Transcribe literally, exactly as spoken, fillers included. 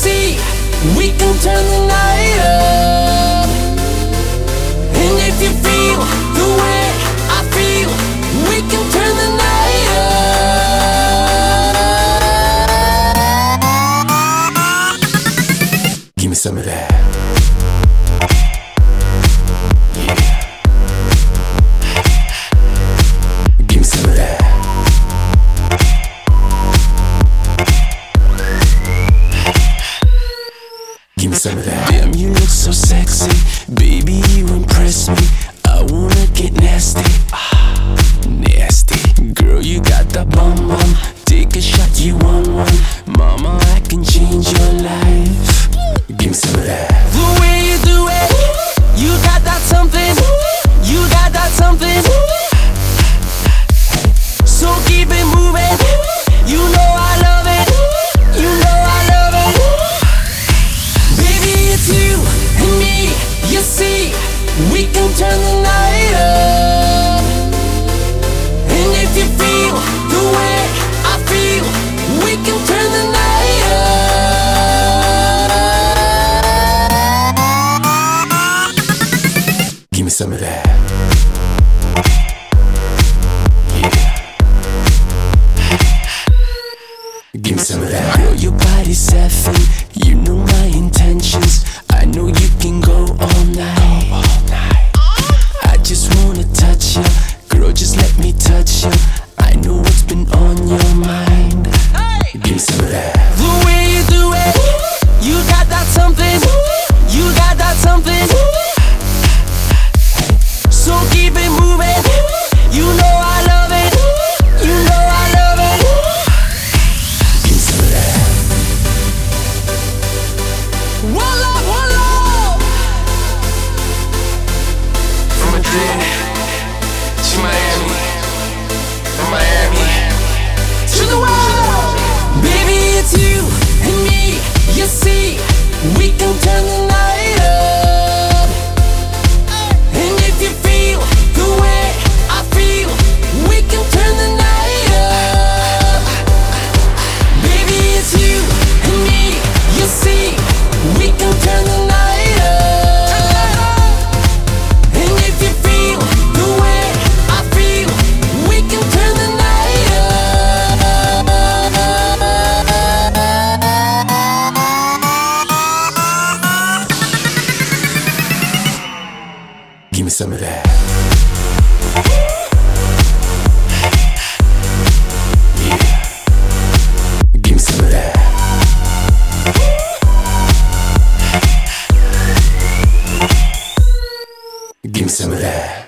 see, we can turn the night up. And if you feel the way I feel, we can turn the night up. Give me some of that. Some of that. Damn, you look so sexy, baby, you impress me. I wanna get nasty, ah, nasty. Girl, you got that bum bum. Take a shot, you want one. Mama, I can change your life. Give me some of that. The way you do it, you got that something. You got that something. So keep it moving. You know I love it. You know I love it. It's you and me, you see, we can turn the night up. And if you feel the way I feel, we can turn the night up. Give me some of that. Give me some of that. Girl, your body's seven, you know my intentions. I know you can go all night. all night. I just wanna touch you, girl, just let me touch you. I know what's been on your mind. Hey. Give me some of that. The way you do it, you got that something. You got that something. So keep it moving. You know I love it. You know I love it. Give me some of that. Voila, voila. From Madrid to Miami, from Miami to the world. Baby, it's you and me, you see, we can turn the night up. And if you feel the way I feel, we can turn the night up. Baby, it's you and me, you see, we can turn the night up. And if you feel the way I feel, we can turn the night up. Give me some of that. Yeah. Give me some of that. Give me some of that.